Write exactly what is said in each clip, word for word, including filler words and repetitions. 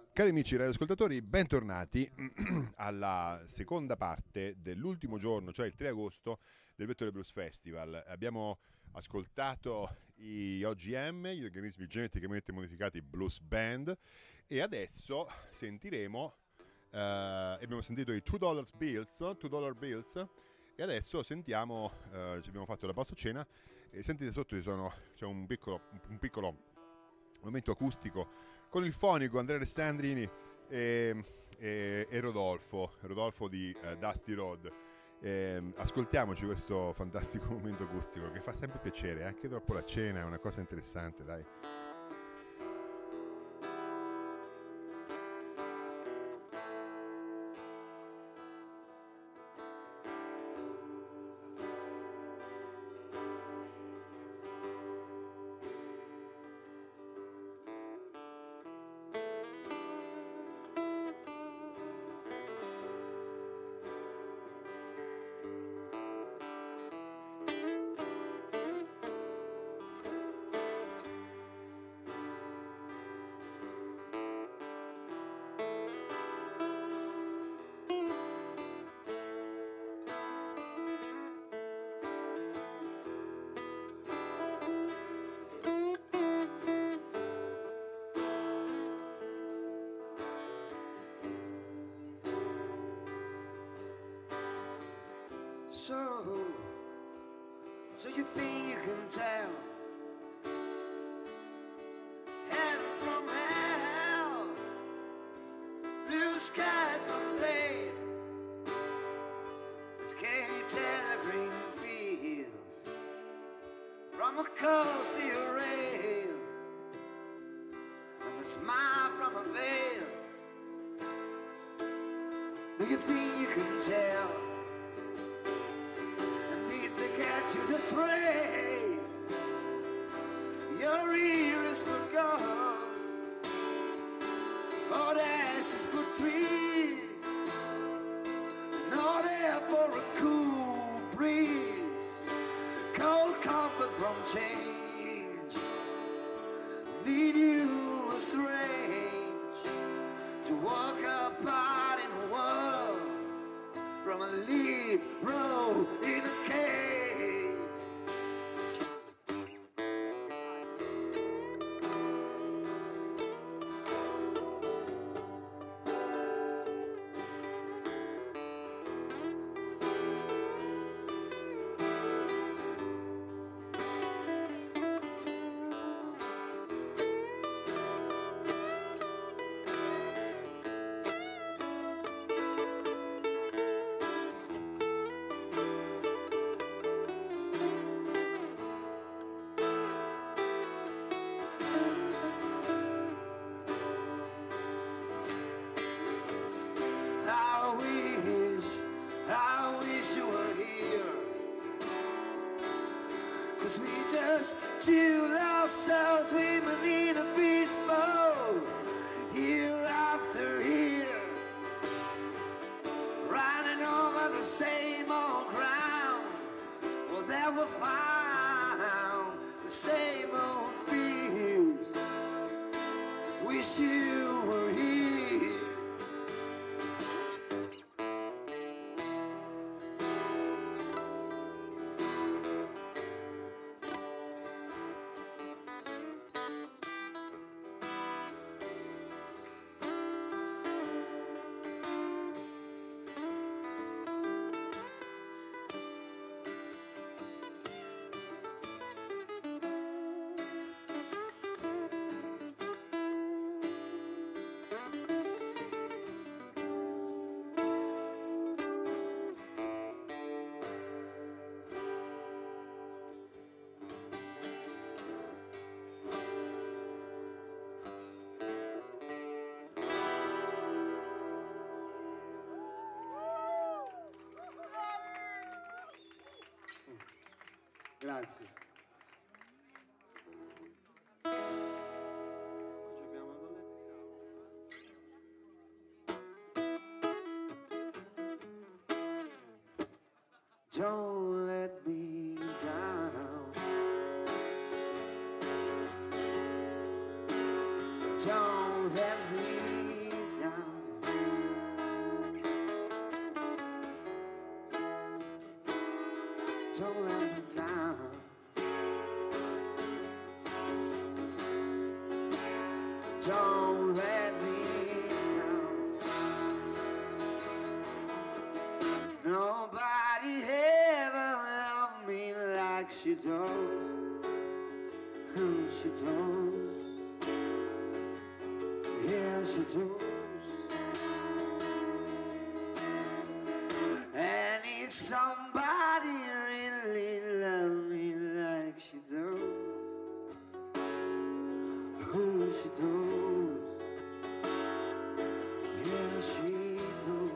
Cari amici radioascoltatori, bentornati alla seconda parte dell'ultimo giorno, cioè il tre agosto del Vettore Blues Festival. Abbiamo ascoltato gli O G M, gli organismi geneticamente modificati Blues Band, e adesso sentiremo, eh, abbiamo sentito i two dollar bills, two dollar bills, e adesso sentiamo, eh, ci abbiamo fatto la post cena, e sentite sotto ci sono, c'è un piccolo, un piccolo momento acustico con il fonico Andrea Alessandrini e, e, e Rodolfo, Rodolfo di uh, Dusty Road. E, ascoltiamoci questo fantastico momento acustico che fa sempre piacere, anche dopo la cena è una cosa interessante, dai. So, so you think you can tell heaven from hell, blue skies for pain, but can you tell a green field from a cold steel rail, and a smile from a veil? Do you think you can tell to the train? Your ear is for ghosts, or ashes for trees, not air for a cool breeze, cold comfort from change. Need you a strange to walk apart in a world from a lead road in a cave. Till ourselves we in a fishbowl, year after year, riding over the same old ground. Well, there we found the same old fears. Wish you were here. Grazie. Don't let me down. Don't let me don't let me down. Don't let me down. Nobody ever loved me like she does. She does. Yeah, she does. And if somebody really loved me like she does, oh, she does. Yeah, she does.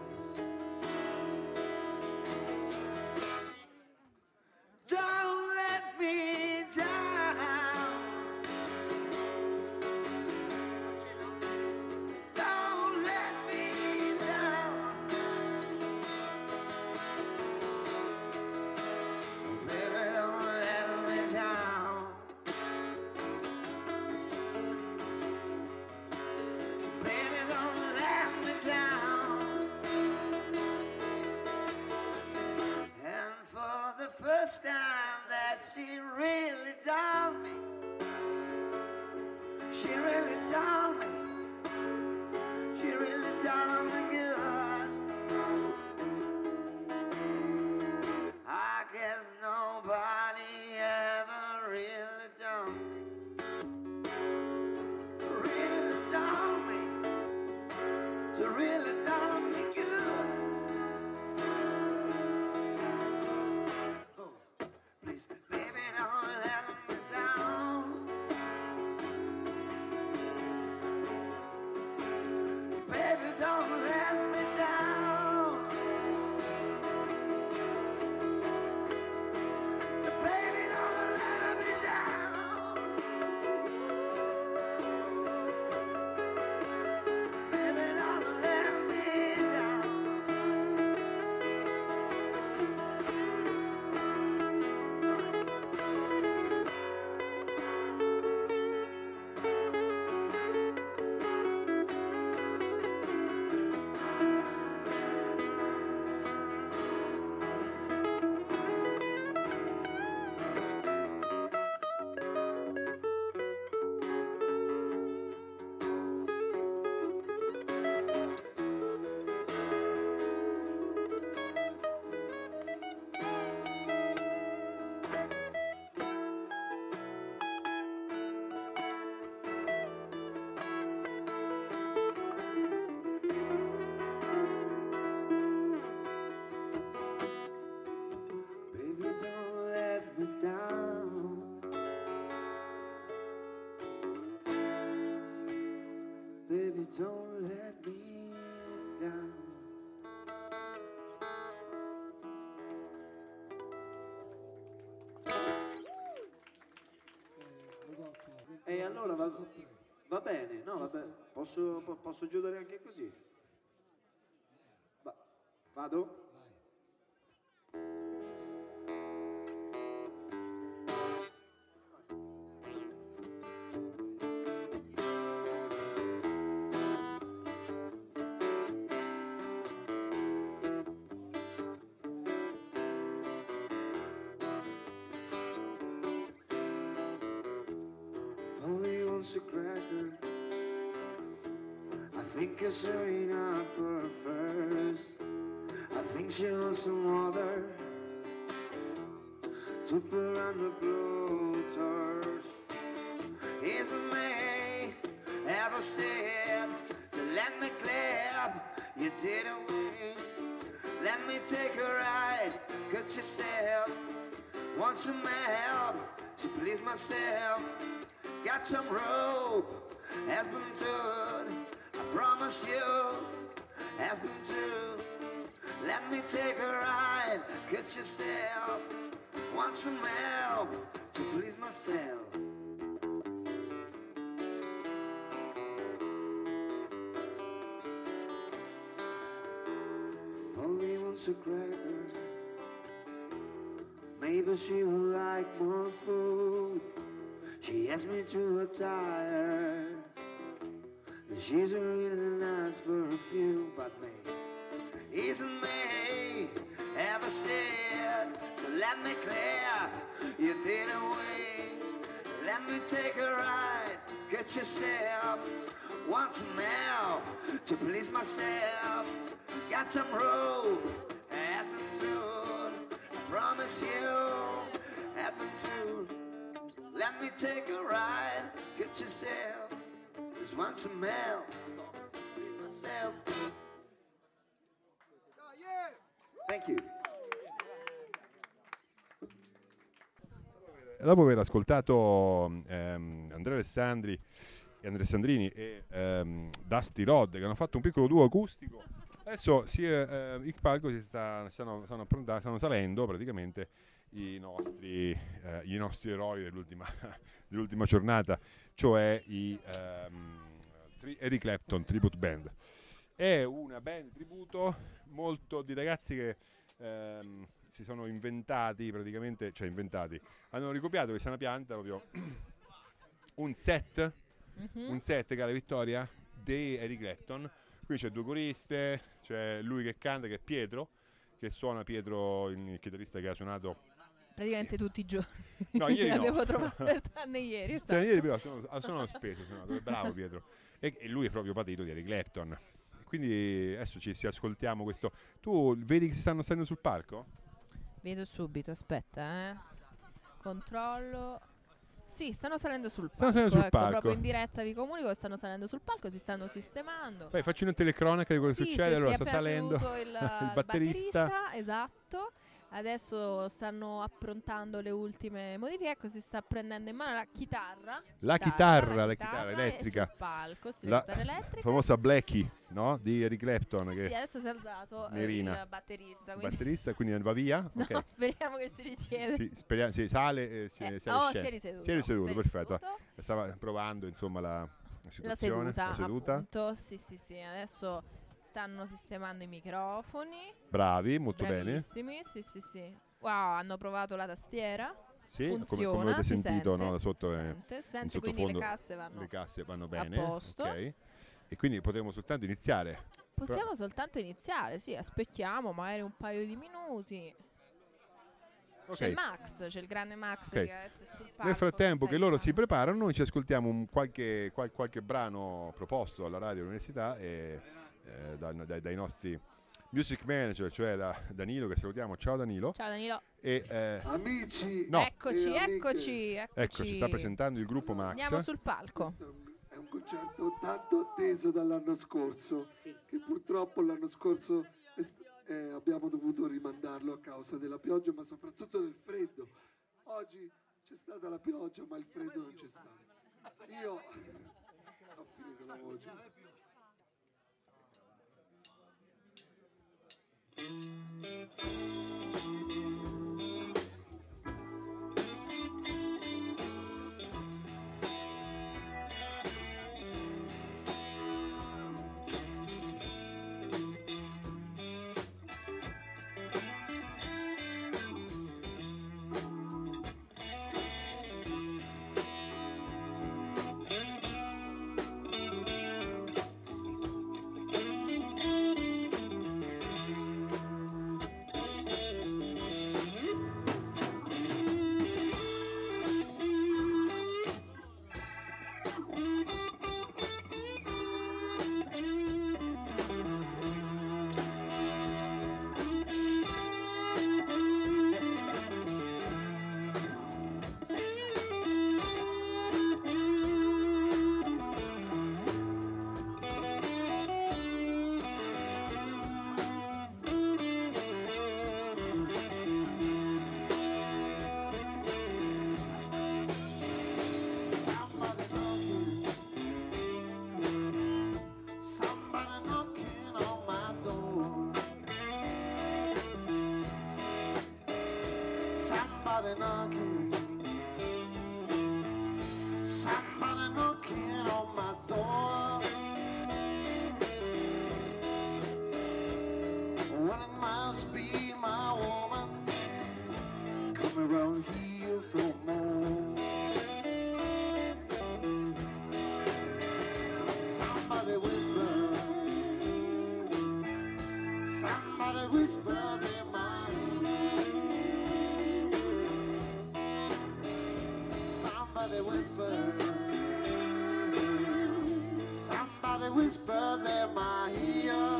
Don't let me down. Don't let me down. Baby, don't let me down. Baby, don't let me down. And for the first time that she really told me, she really told me, she really done me good. I guess nobody ever really done me, really done me, she really done me good. Oh, please, baby, don't let me down. Baby, don't let me down. So baby, don't let me down. Baby, don't let me down. Baby, don't let me down. Baby, don't let me down. E allora va, va bene, no, va bene. Posso, po- posso chiudere anche così? Va- vado? Only wants a cracker. I think it's her enough for her first. I think she wants some water to put on the blowtorch. Isn't me ever said to let me clap? You didn't win. Let me take a ride, cut yourself. Want some help to please myself. Got some rope, has been told. I promise you, has been true. Let me take a ride, cut yourself. Want some help to please myself. Only wants a cracker. Maybe she will like more food. She asked me to retire. She's really nice for a few, but me isn't me ever said. So let me clear your thinner wings. Let me take a ride. Get yourself once now to please myself. Got some road at the truth. I promise you at the truth. Let me take a ride. Get yourself just once now. Please myself. Thank you. Dopo aver ascoltato ehm, Andrea Alessandri e Andrea Alessandrini e ehm, Dusty Rod, che hanno fatto un piccolo duo acustico, adesso si, eh, il palco si sta, stanno, stanno, stanno salendo praticamente i nostri, eh, i nostri eroi dell'ultima, dell'ultima giornata, cioè i ehm, tri- Eric Clapton Tribute Band. È una band tributo molto di ragazzi che ehm, si sono inventati praticamente, cioè inventati, hanno ricopiato questa è una pianta proprio un set, mm-hmm. un set, cara Vittoria, di Eric Clapton. Qui c'è due coriste, c'è lui che canta, che è Pietro, che suona Pietro, il chitarrista che ha suonato praticamente tutti i giorni. No, ieri no. L'abbiamo trovato tranne ieri. Esatto. Ieri però sono, sono speso, sono, bravo Pietro. E, e lui è proprio patito di Eric Clapton. Quindi adesso ci si ascoltiamo questo. Tu vedi che si stanno salendo sul palco? Vedo subito, aspetta, eh. Controllo. Sì, stanno salendo sul palco. Stanno salendo sul ecco, palco. Proprio in diretta vi comunico che stanno salendo sul palco, si stanno sistemando. Poi faccio una telecronaca di quello che sì, succede. Sì, allora sì, sta salendo il, il batterista. batterista, esatto. Adesso stanno approntando le ultime modifiche. Ecco, si sta prendendo in mano la chitarra. La chitarra, chitarra la chitarra elettrica. Sul palco, sì, la la chitarra elettrica. famosa Blackie, no? Di Eric Clapton. Che sì, adesso si è alzato eh, Nerina. il batterista. Il Quindi... batterista, quindi va via? No, Okay. speriamo che si risiede. Sì, speriamo, sì, sale e si, eh, si, oh, si è riseduto. Si è riseduto, si è perfetto. riseduto. Stava provando insomma la, la La situazione. seduta, La seduta. appunto. Sì, sì, sì. Adesso stanno sistemando i microfoni. Bravi, molto Bravissimi, sì, sì, sì. Wow, hanno provato la tastiera. Sì, funziona, come, come avete si sentito, sente, no, da sotto si è sente, si sente, in quindi sottofondo le casse vanno, le casse vanno a bene, posto. ok. E quindi potremo soltanto iniziare. Possiamo Però... soltanto iniziare, sì, aspettiamo magari un paio di minuti. Okay. C'è il Max, c'è il grande Max Okay. che è sul palco. Nel frattempo che sta loro si aiutando. preparano, noi ci ascoltiamo un qualche, qual, qualche brano proposto alla radio dell'università e, eh, da, dai, dai nostri music manager, cioè da Danilo, che salutiamo. Ciao Danilo. Ciao Danilo. E, eh, Amici, no. Eccoci, e amiche. eccoci, eccoci. Ecco, ci sta presentando il gruppo Max. Andiamo sul palco. Questo è un concerto tanto atteso dall'anno scorso, Sì. che purtroppo l'anno scorso è st- eh, abbiamo dovuto rimandarlo a causa della pioggia, ma soprattutto del freddo. Oggi c'è stata la pioggia, ma il freddo non c'è stato. Io ho finito la voce. Somebody knocking, somebody knocking on my door. Well, it must be my woman coming around here for more. Somebody whisper, somebody whispered in my whisper. Somebody whispers in my ear.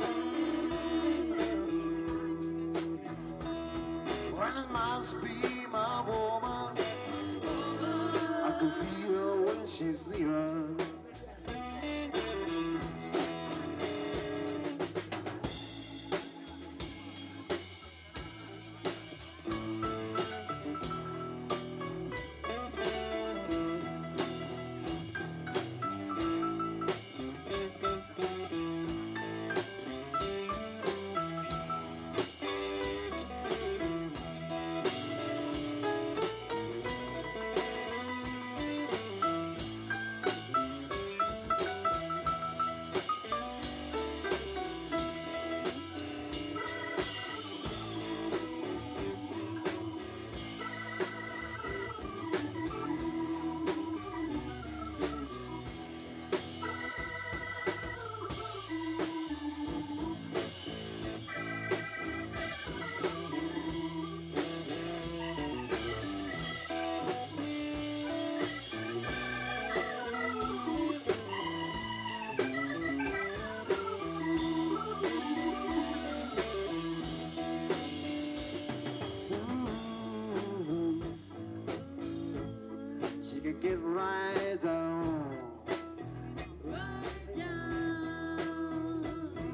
When it must be my woman, I can feel her when she's near. Get right down, right down.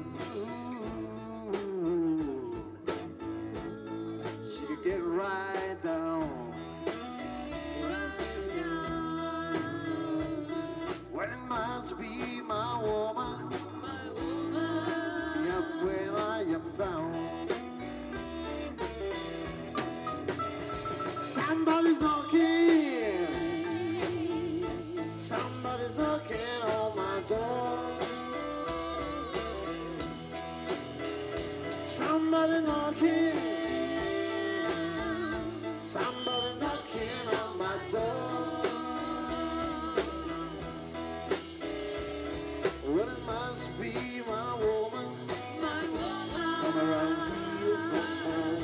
She could get right down, right down. When it must be my woman, my woman. Yep, when I am down. Somebody's knocking. Somebody's knocking on my door. Somebody knocking. Somebody knocking on my door. Well, it must be my woman. My woman. Come around here from home.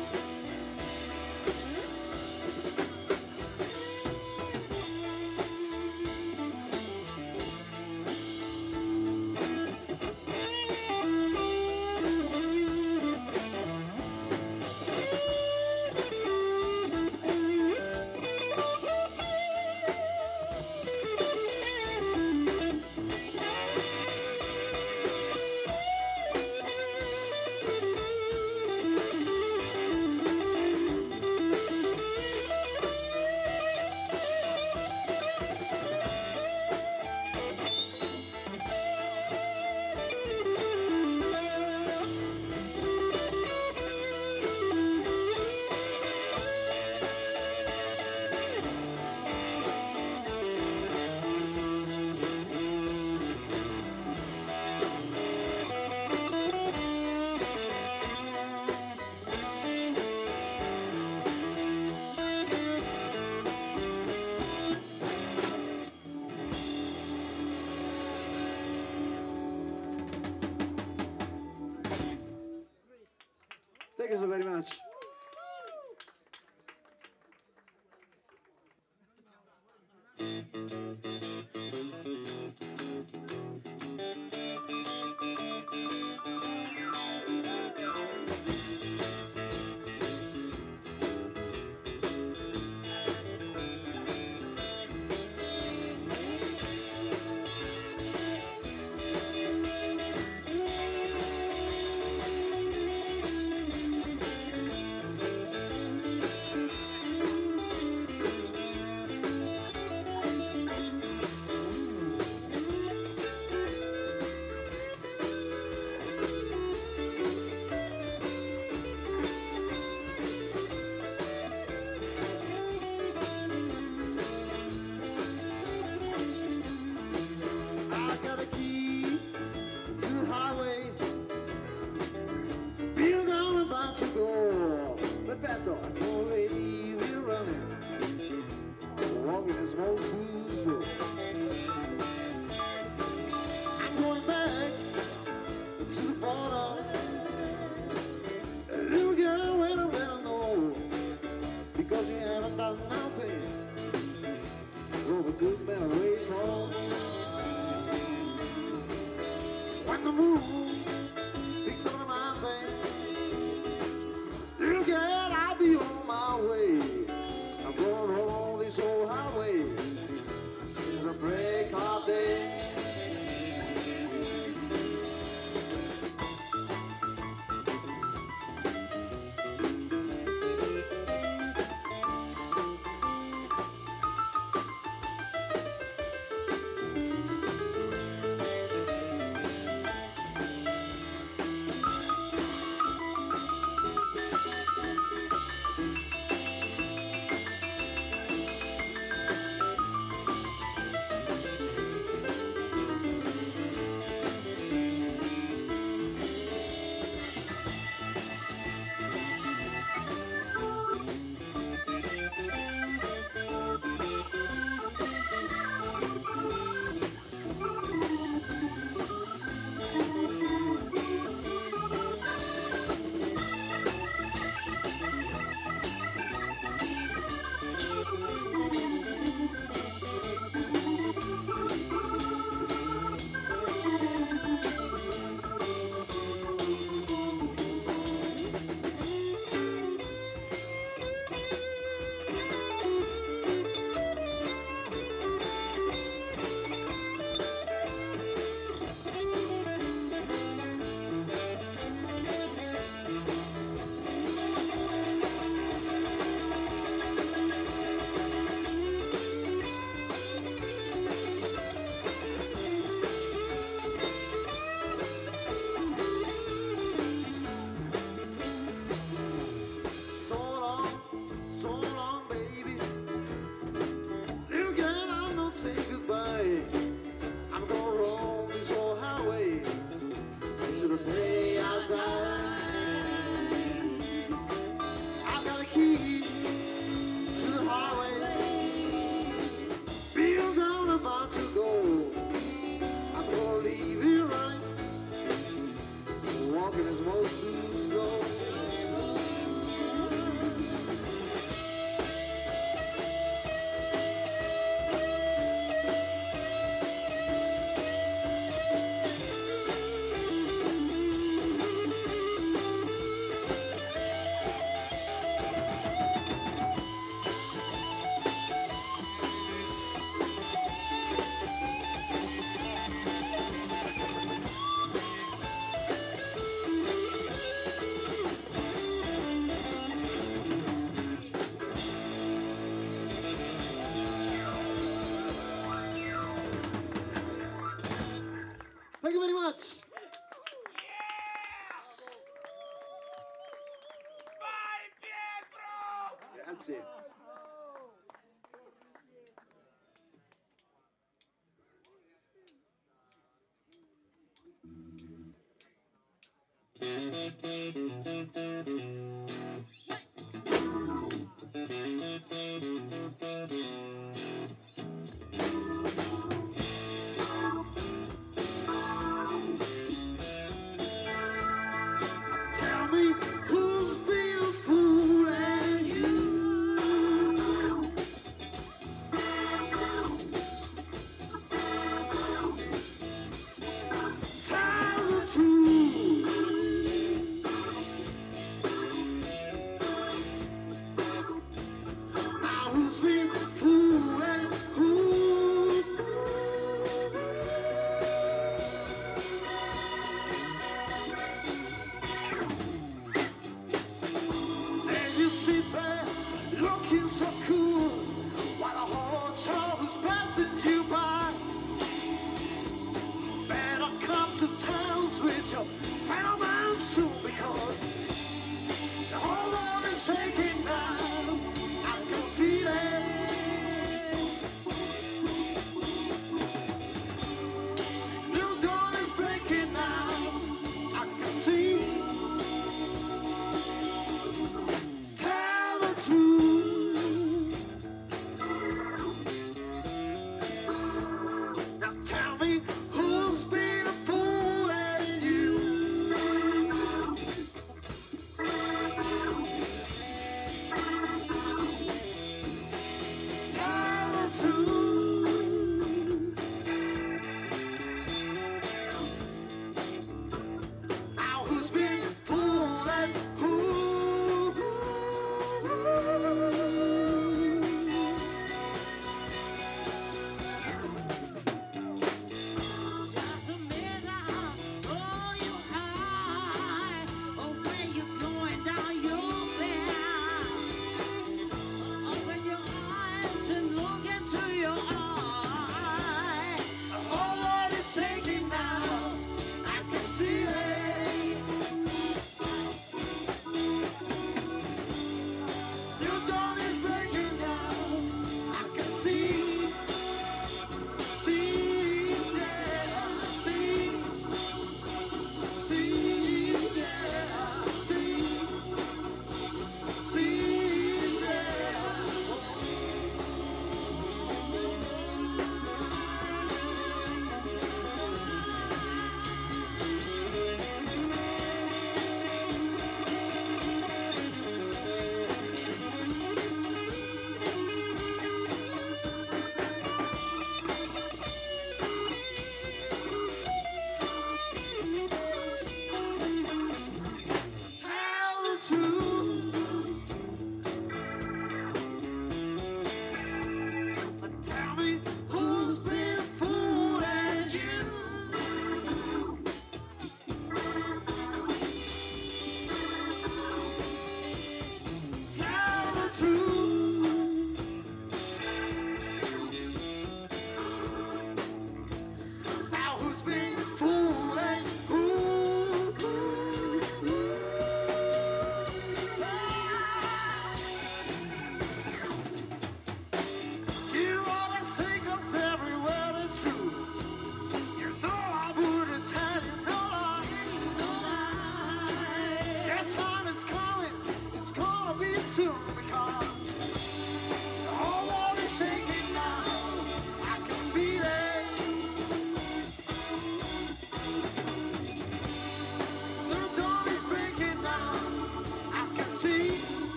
Thank you so very much. the moon, peaks on the mountain. Little girl, I'll be on my way. I'm going home this old highway till the break of day. Thank you very much. Vai Pietro! Grazie. Tell me who's been fooling you? Tell the truth.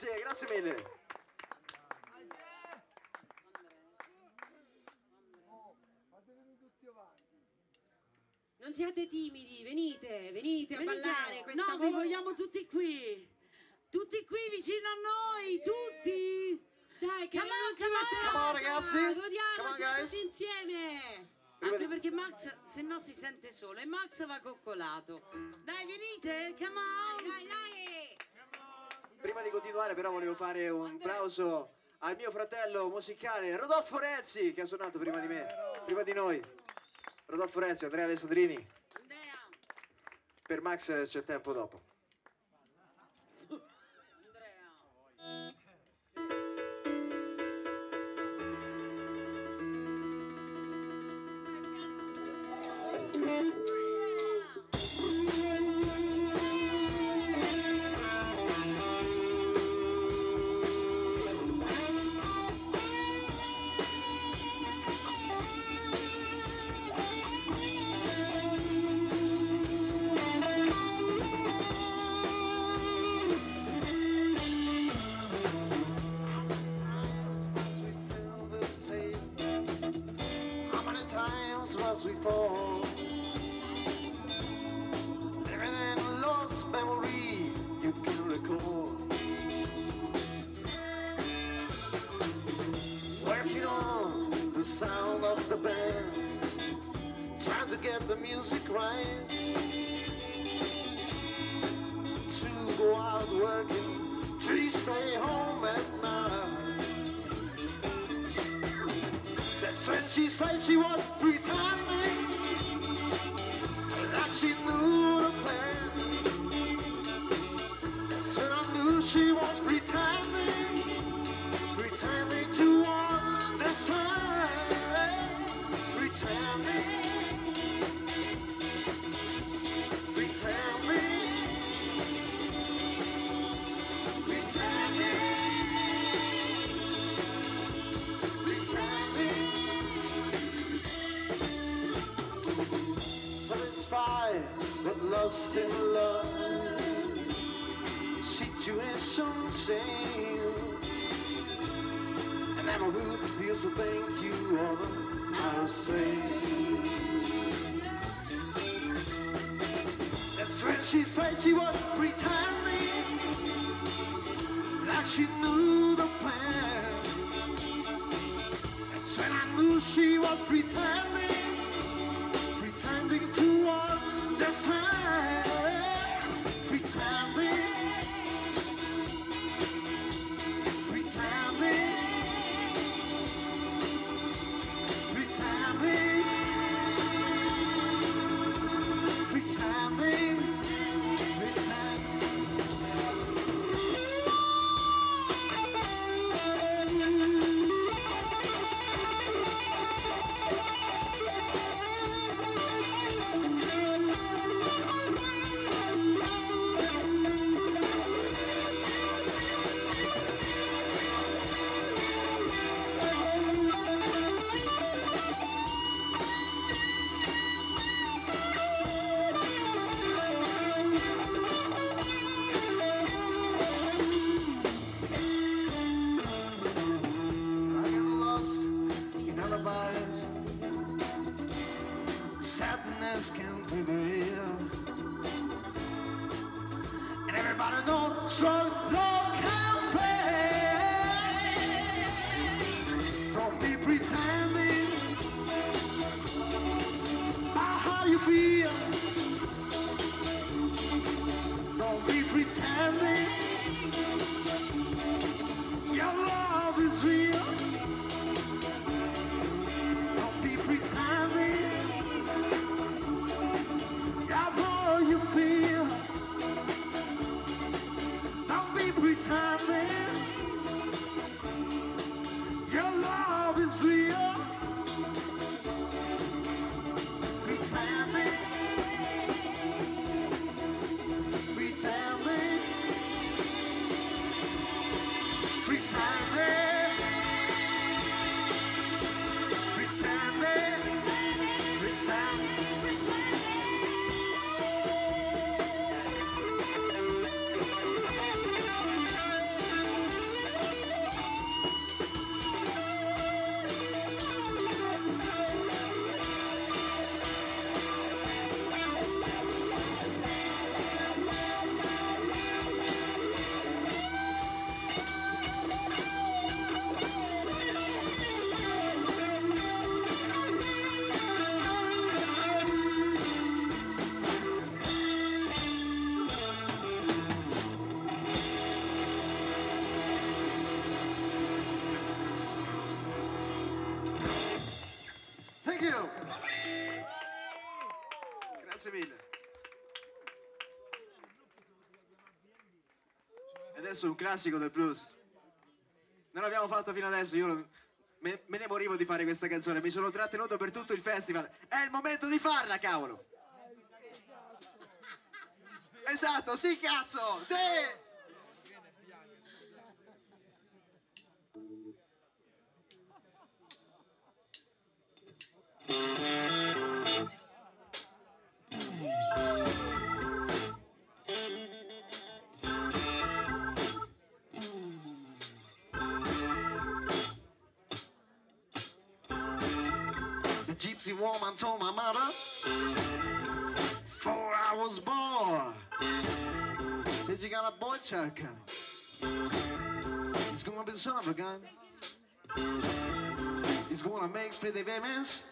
Grazie, grazie mille. Non siate timidi, venite, venite a Venite. ballare questa No, vi vo- vogliamo tutti qui. Tutti qui vicino a noi, tutti. Dai, che è Come on, l'ultima come on. serata. Come on, ragazzi. Come on, Godiamoci guys. tutti insieme. Prima Anche di- perché Max, se no si sente solo e Max va coccolato. Dai, venite, come on. Dai, dai. Prima di continuare però volevo fare un applauso al mio fratello musicale Rodolfo Renzi che ha suonato prima di me, prima di noi. Rodolfo Renzi, Andrea Alessandrini. Andrea. Per Max c'è tempo dopo. Andrea. How many times must we fall? Living in a lost memory you can recall. Working on the sound of the band, trying to get the music right. To go out working, to stay home at night. That's when she said she was pretending like she knew the plan. That's when I knew she was pretending, pretending to understand, pretending, pretending, pretending, pretending. Satisfied but lost in love, situation change. And never who used to think you were out of strange. That's when she said she was pretending like she knew the plan. That's when I knew she was pretending, pretending to understand, pretending, pretending, pretending, pretending, I get lost in alibis. Sadness can prevail, and everybody knows strong's love can fail. Don't be pretending about how you feel. Don't be pretending your love is real. Don't be pretending how you feel. Don't be pretending. adesso è un classico del blues. Non l'abbiamo fatto fino adesso, io non- me, me ne morivo di fare questa canzone, mi sono trattenuto per tutto il festival. È il momento di farla, cavolo! Esatto, sì cazzo, sì! The gypsy woman told my mother, before I was born, said you got a boy child coming. He's gonna be the son of a gun. He's gonna make pretty women's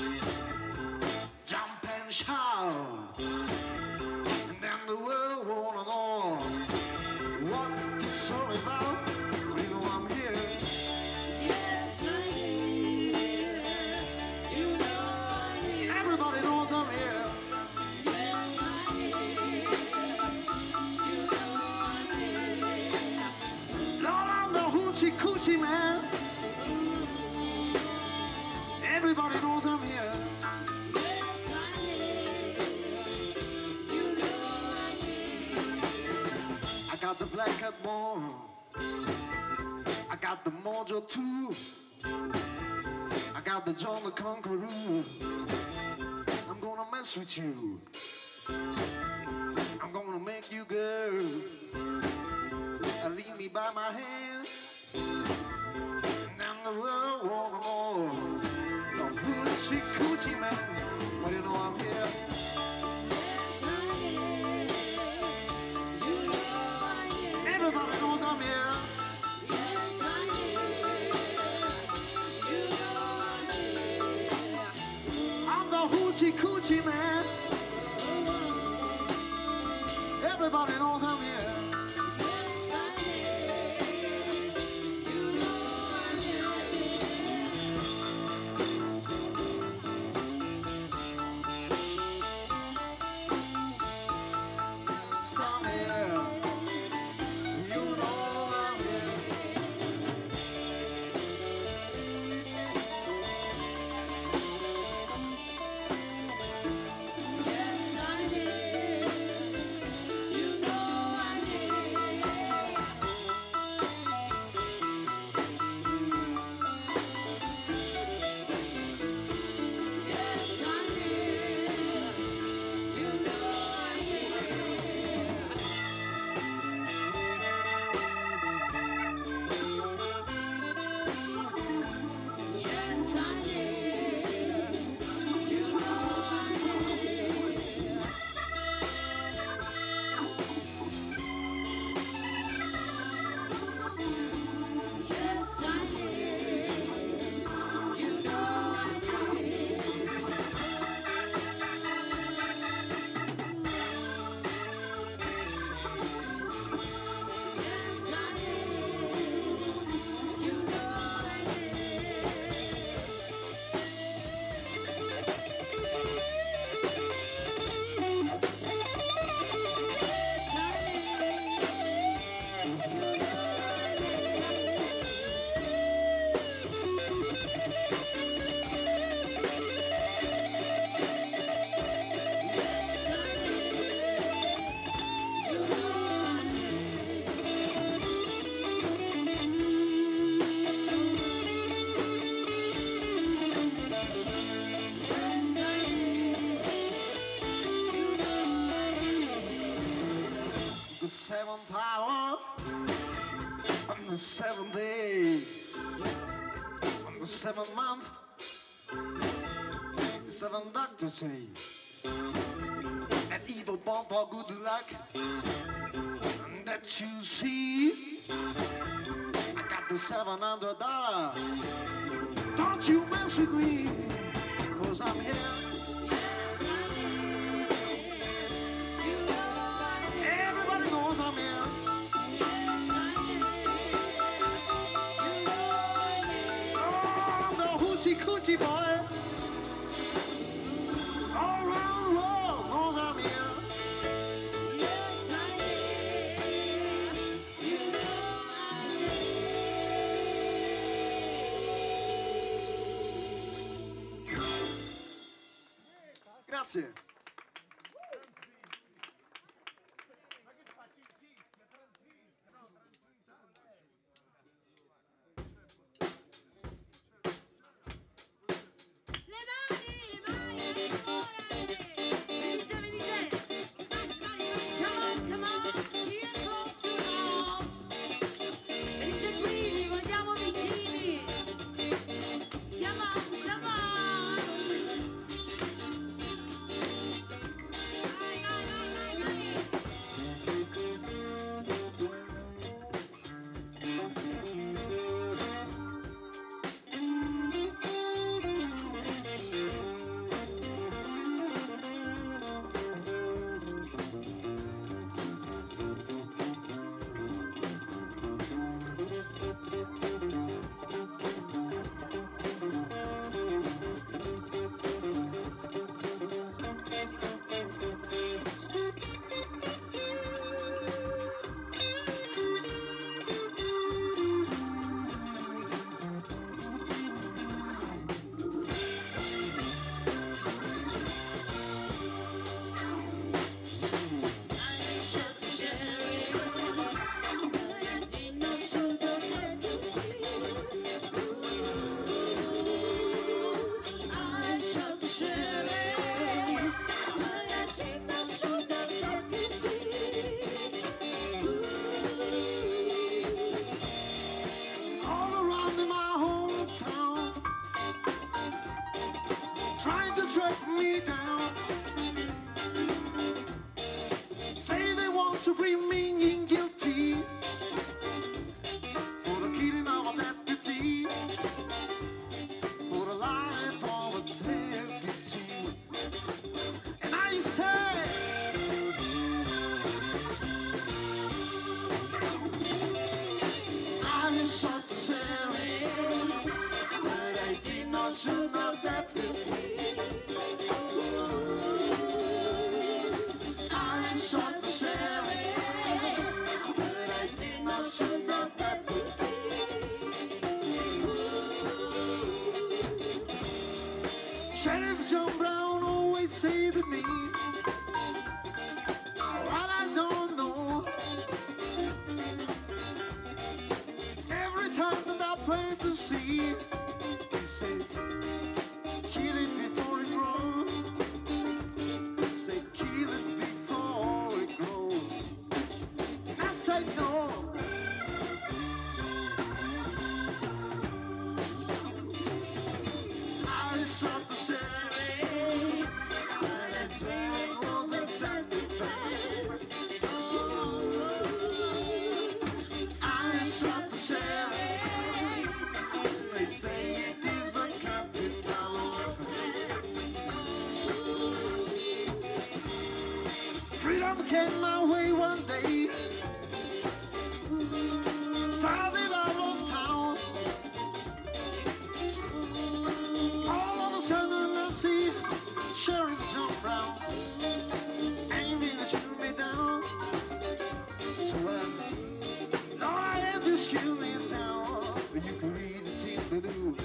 jump and shout. And then the world wanna know what it's all about. You know I'm here. Yes, I am. You know I'm here. Everybody knows I'm here. Yes, I am. You know I'm here. Lord, I'm the hoochie coochie man. Everybody knows I'm here. Yes, I am. You know I'm here. I got the black cat bone. I got the mojo too. I got the John the Conqueror. I'm gonna mess with you. I'm gonna make you girl. And lead me by my hand. And then the world wanna know. The hoochie coochie man. Well, you know I'm here. Yes, I am. You know I'm here. Everybody knows I'm here. Yes, I am. You know I'm here. I'm the hoochie coochie man. Everybody knows I'm here. Yes, I am. You know I'm here. Yes, I'm here. You know I'm here. Yes, I'm here. You know I'm here. Yes, I'm here. You know I'm here. Yes, I'm here. You know I'm here. Yes, I'm here. You know I'm here. Yes, I'm here. You know I'm The seventh hour on the seventh day on the seventh month the seventh doctor say an evil bomb for good luck and that you see I got the seven hundred dollar. Don't you mess with me, cause I'm here. Yes, I'm here. You know I'm here. Everybody knows I'm here. Yes, I'm here. You know I'm here. Oh, I'm the hoochie coochie boy. All around the world knows I'm here. Yes, I'm here. You know Grazie. Le mani, le mani, le mani. Venite, venite. Mani, mani, mani. Come on, come on. Here close to us. Venite qui, vi vogliamo vicini. Come on, come on. Vai, vai, vai, vai, vai. All around in my hometown, trying to track me down. Say they want to bring me in guilty for the killing of a deputy, for the life of a deputy. And I say, I shot the sheriff, but I did not shoot the deputy. I shot the sheriff, but I did not shoot the deputy. Sheriff John Brown always say to me, what I don't know. Every time that I plant the seed, he said, kill it before it grows. He said, kill it before it grows. And I said, no. I shot the sheriff, but I swear it wasn't self-defense. I shot the sheriff, and they say it is a capital offense. Freedom came my way one day, started out of town. All of a sudden I see Sheriff John Brown aiming to shoot me down. So I, Lord, I had to shoot me down. You can read the thing to do.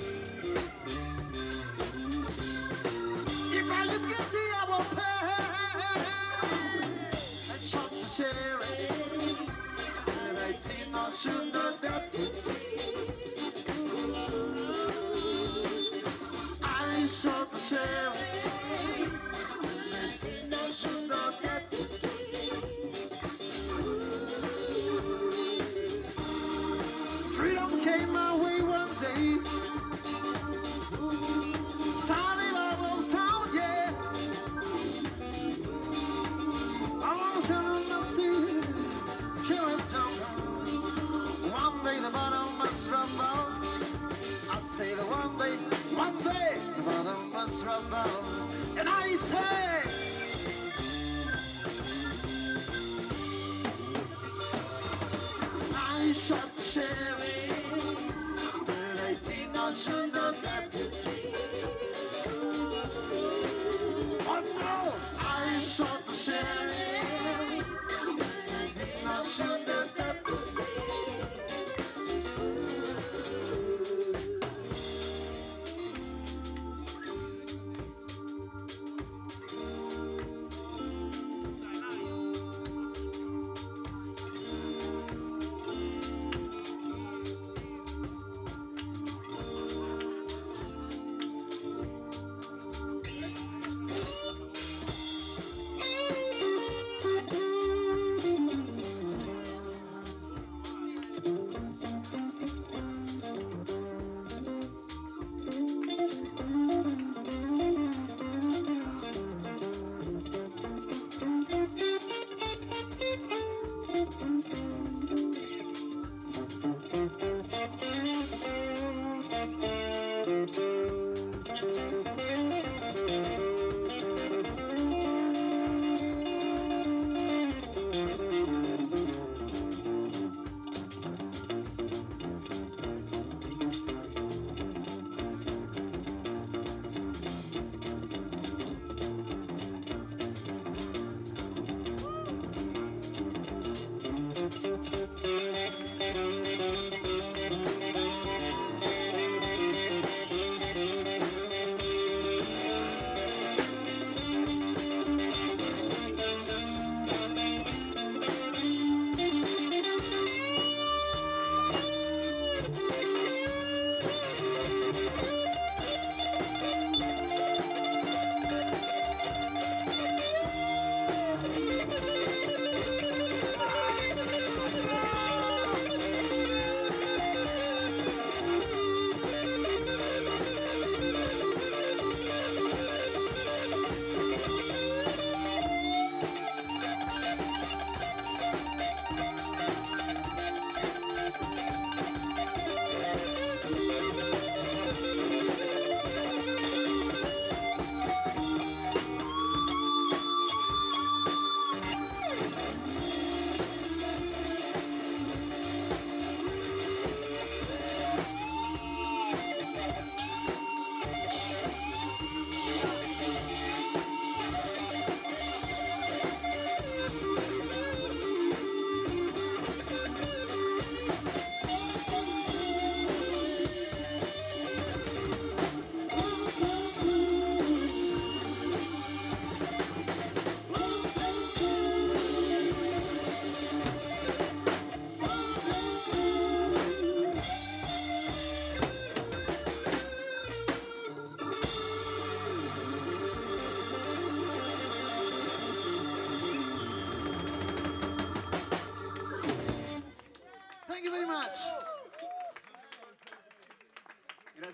If I am guilty, I will pay. I shot the sheriff, and I did not shoot the deputy. I shot the sheriff, and I did not shoot the deputy. Freedom came my way one day, started out of town, yeah. All of a sudden I see Sheriff John Brown. One day the bottom must drop out. I say the one day, one day the bottom must drop out. And I say, I shot the sheriff, but I did not shoot the deputy. Oh no, I shot the sheriff, but I did not shoot the deputy.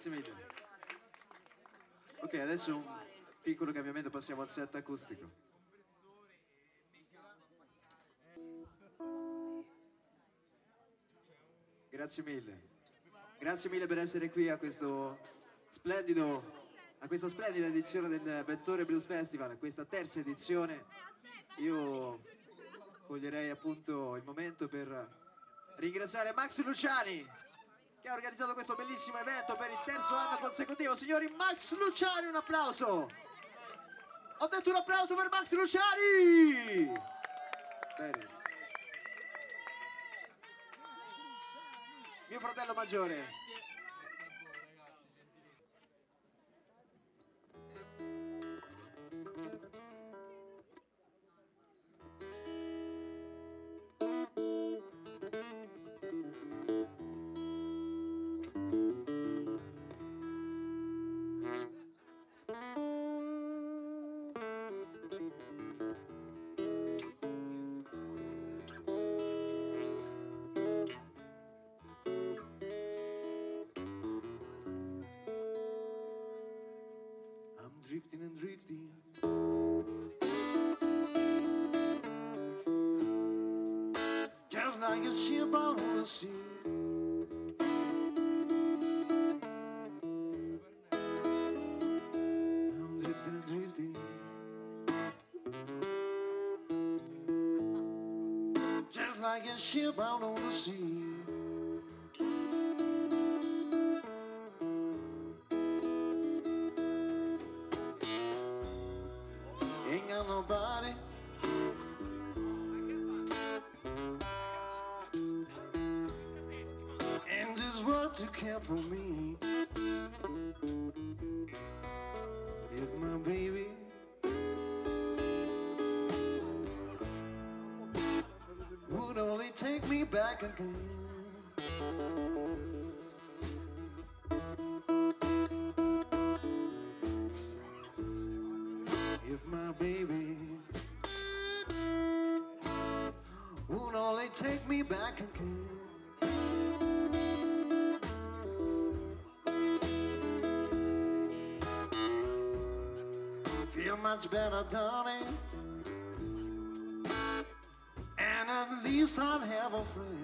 grazie mille. Ok, adesso un piccolo cambiamento, passiamo al set acustico. Grazie mille. Grazie mille per essere qui a questo splendido a questa splendida edizione del Vettore Blues Festival, a questa terza edizione. Io coglierei appunto il momento per ringraziare Max Luciani, che ha organizzato questo bellissimo evento per il terzo anno consecutivo. Signori, Max Luciani, un applauso! Ho detto un applauso per Max Luciani! Bene. Mio fratello maggiore. Drifting and drifting, just like a ship out on the sea. I'm drifting and drifting, just like a ship out on the sea. Ain't got nobody, in this world to care for me. If my baby would only take me back again. If my baby would only take me back again. Feel much better, darling, and at least I'd have a friend.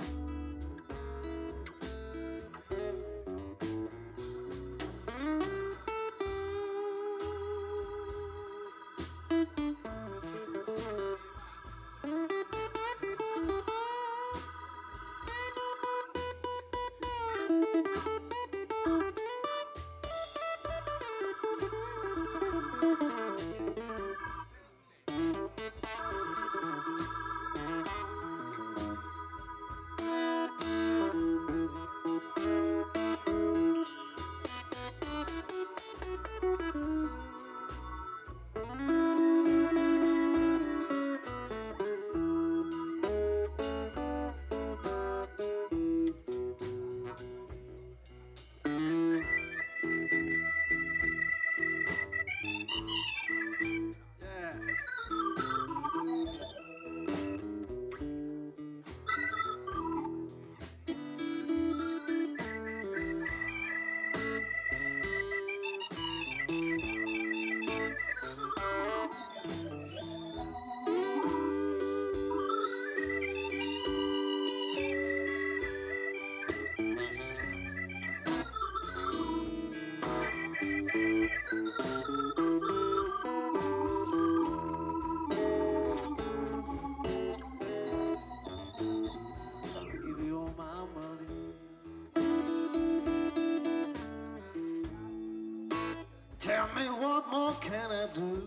Tell me what more can I do?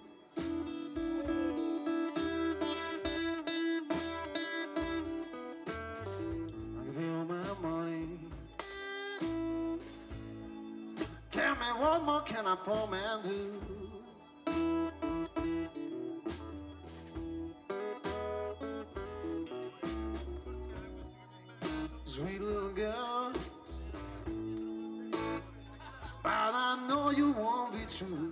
I'll give you all my money. Tell me what more can a poor man do? Sweet little girl, but I know you won't be true.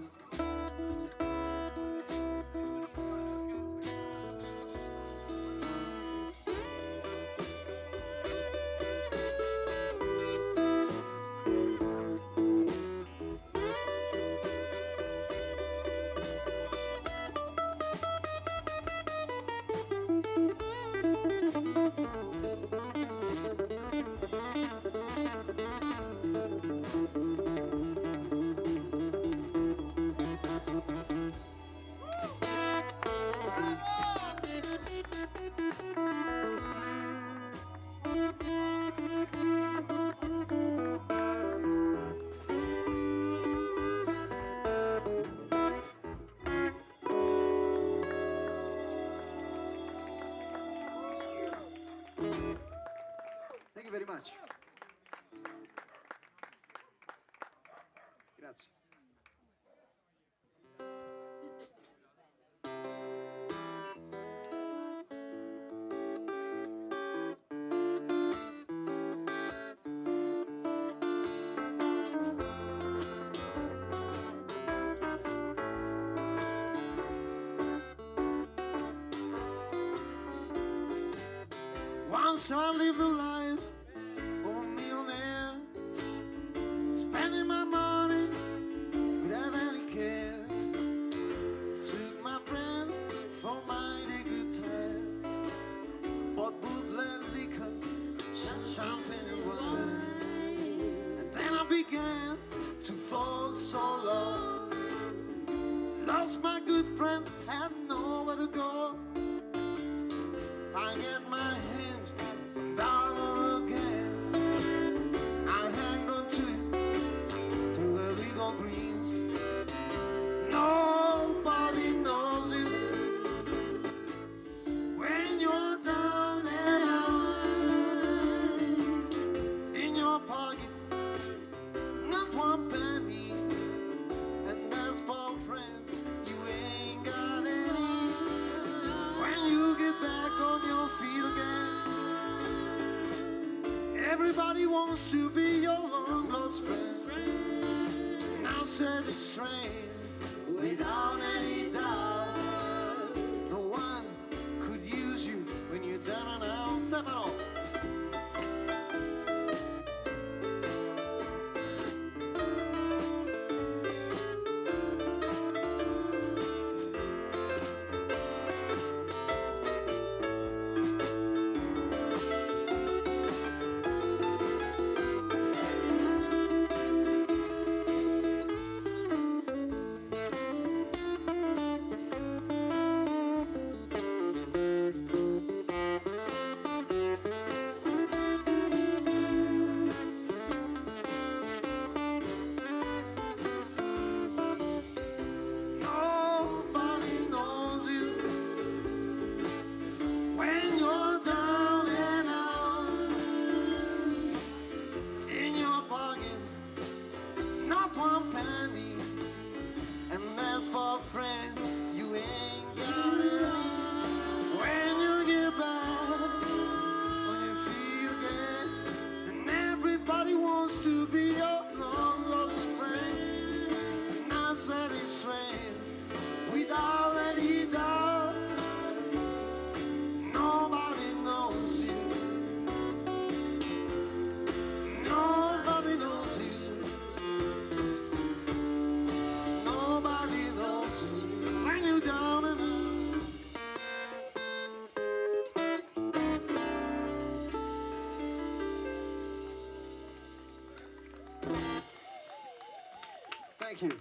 very much. Grazie. Once I lived a life of a millionaire, spending my money without any care. Took my friend for mighty good time, bought bootleg liquor, some champagne and wine. And then I began to fall so low. Lost my good friends, had nowhere to go. I get my hands on dollar again. I hang on to it till the legal greens. Nobody knows it when you're down and out. In your pocket, not one penny, and as for friends, you ain't got any. When you get back on your feet again, everybody wants to be your long lost friend. Now said it's strange, without any doubt. No one could use you when you're down and out. Stefano. Nobody knows you when you're down and out. In your pocket, not one penny, and as for friends, you ain't got any. When you get back on your feet again, and everybody wants to be your long lost friend. Now said it's strange, without any doubt. Nobody knows you. Nobody knows you. Nobody knows you when you're down and out. Thank you.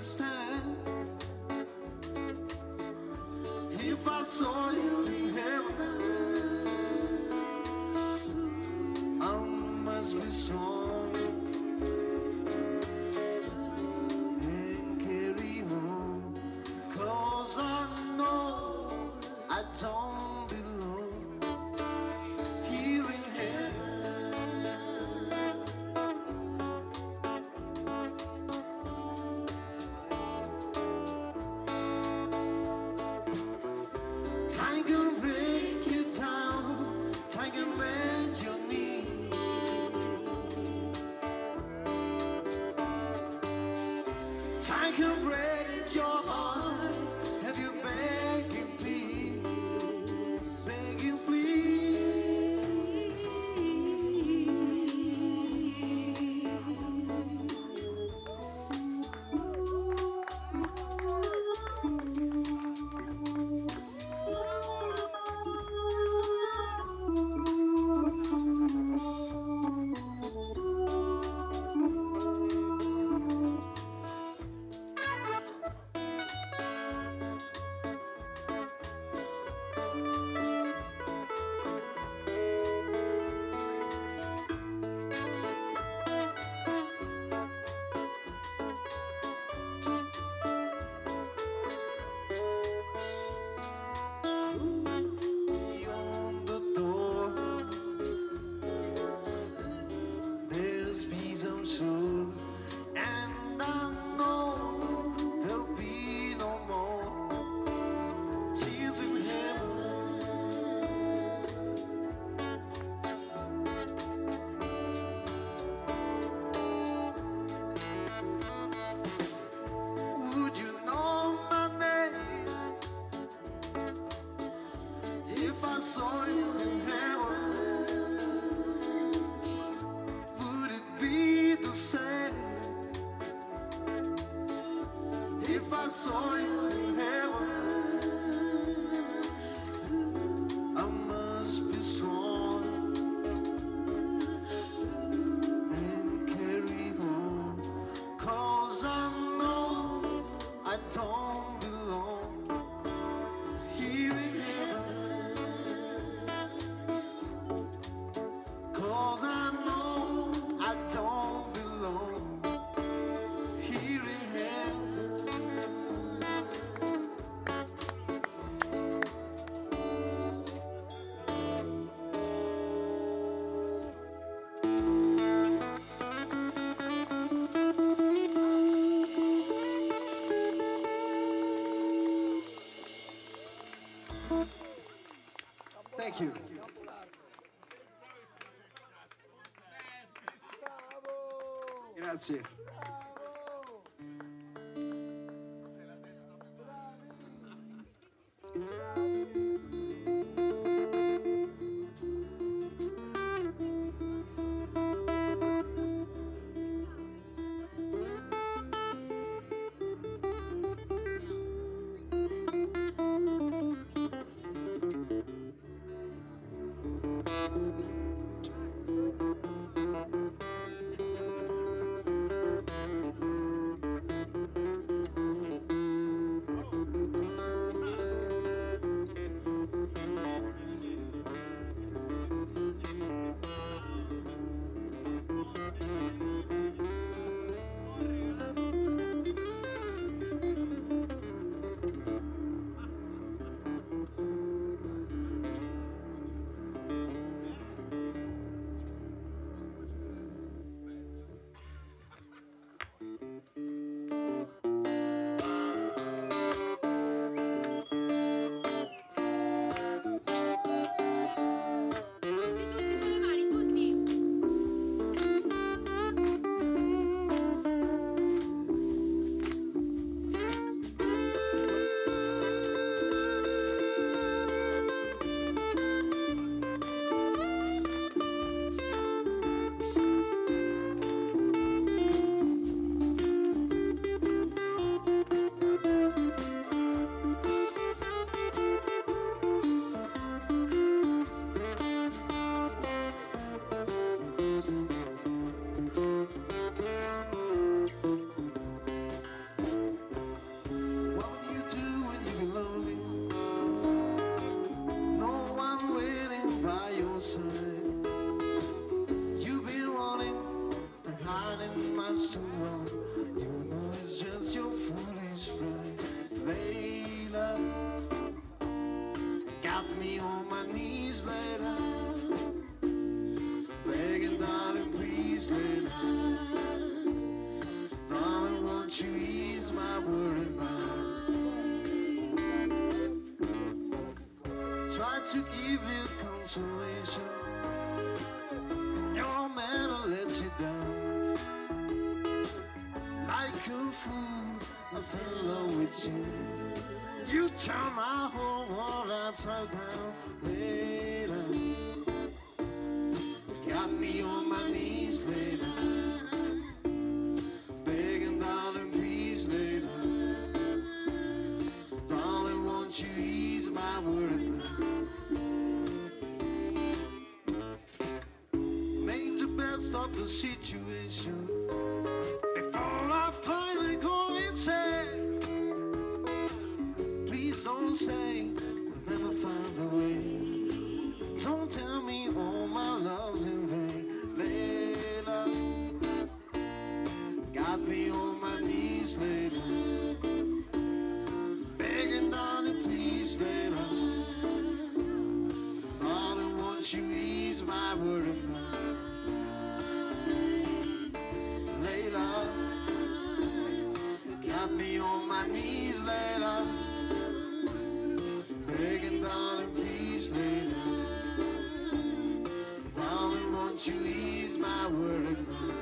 understand if I saw you in heaven. I must be strong and carry on, 'cause I know I don't belong here in heaven. Time can break you down, time can bend your knees. Time can break your heart, have you begging please, begging beyond the door. There's peace, I'm sure, and I know there'll be no more tears in heaven. Would you know my name if I saw you in heaven? Would it be the same if I saw you in heaven? I must be strong and carry on, 'cause I know I don't belong here in heaven. 'Cause I know I don't belong here in heaven. Thank you. Grazie. won't you ease my worried mind? Try to give you consolation, and your man will let you down. Like a fool, I fell in love with you. You turn my whole world upside down, later. Got me on my knees, later. Begging, darling, please, later. Darling, won't you ease my worried mind? Make the best of the situation before I finally go insane. Please don't say we'll never find a way. Don't tell me all my love's in vain. Later, got me on my knees, later. Begging, darling, please, later. Darling, won't you ease my worried mind? Layla, got me on my knees, later. Begging, darling, please, later. Darling, won't you ease my worried mind?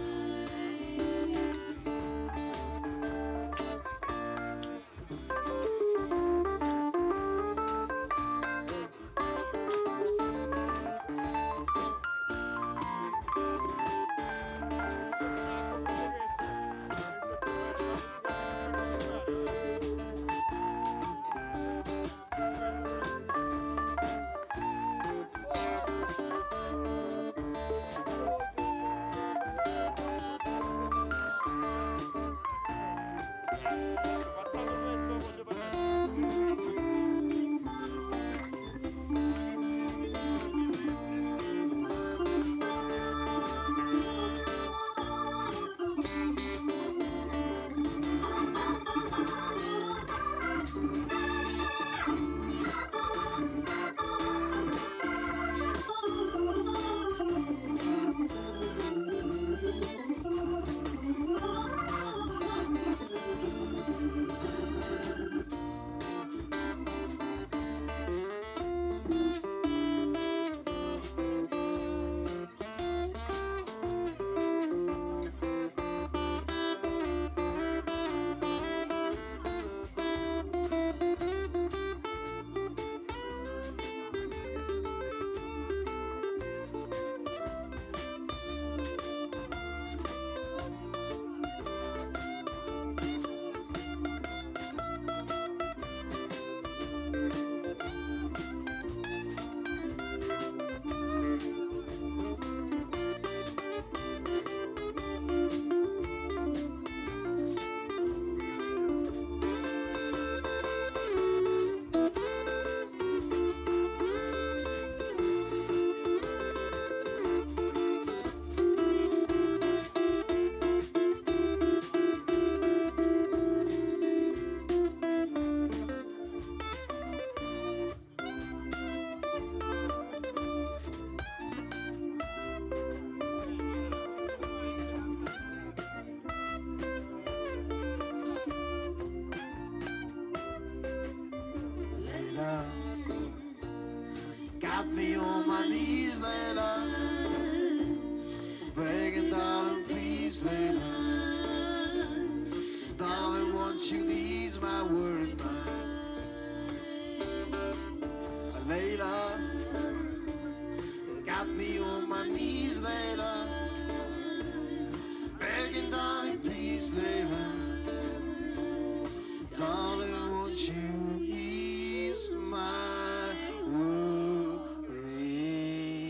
Got me on my knees, Layla. Begging, darling, please, Layla. Darling, won't you ease my worried mind? Layla, got me on my knees, Layla. Begging, darling, please, Layla. Darling, won't you ease my worried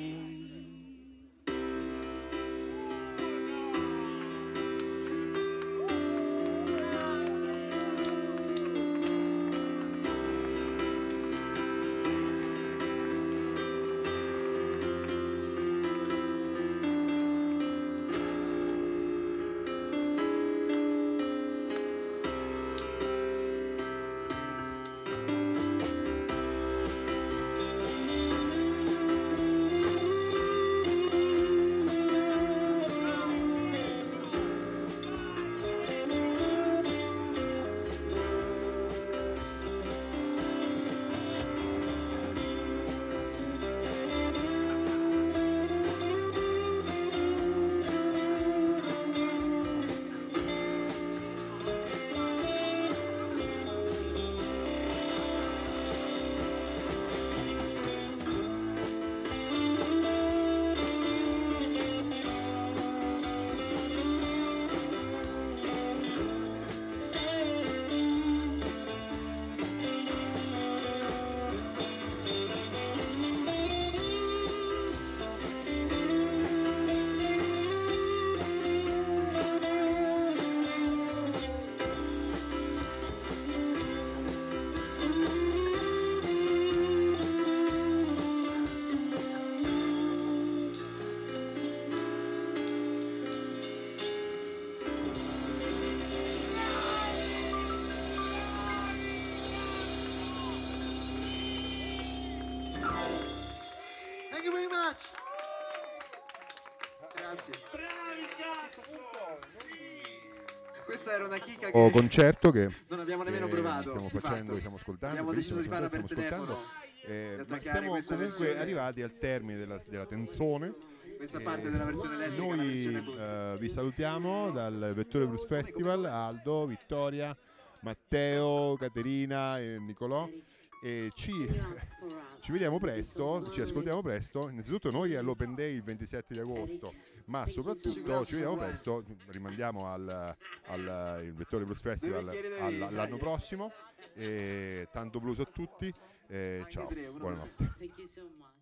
grazie. Bravi, cazzo! Sì! Questa era una chicca O che concerto che non abbiamo nemmeno che provato. stiamo di facendo, fatto. stiamo ascoltando. Abbiamo deciso di benissimo, farla per stiamo telefono. ascoltando. Eh, ma attaccare siamo questa comunque versione- arrivati al termine della, della canzone. Questa Eh, parte della versione elettrica, la Noi versione acustica. eh, vi salutiamo dal Vettore Blues Festival, Aldo, Vittoria, Matteo, Caterina e Nicolò. E ci, ci vediamo presto, ci ascoltiamo presto. Innanzitutto noi all'Open Day il ventisette di agosto, ma soprattutto ci vediamo presto, rimandiamo al, al il Vettore Blues Festival all- l'anno prossimo. E tanto blues a tutti, e ciao, buonanotte. Thank you so much.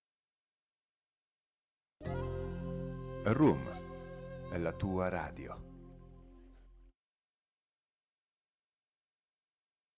Room è la tua radio.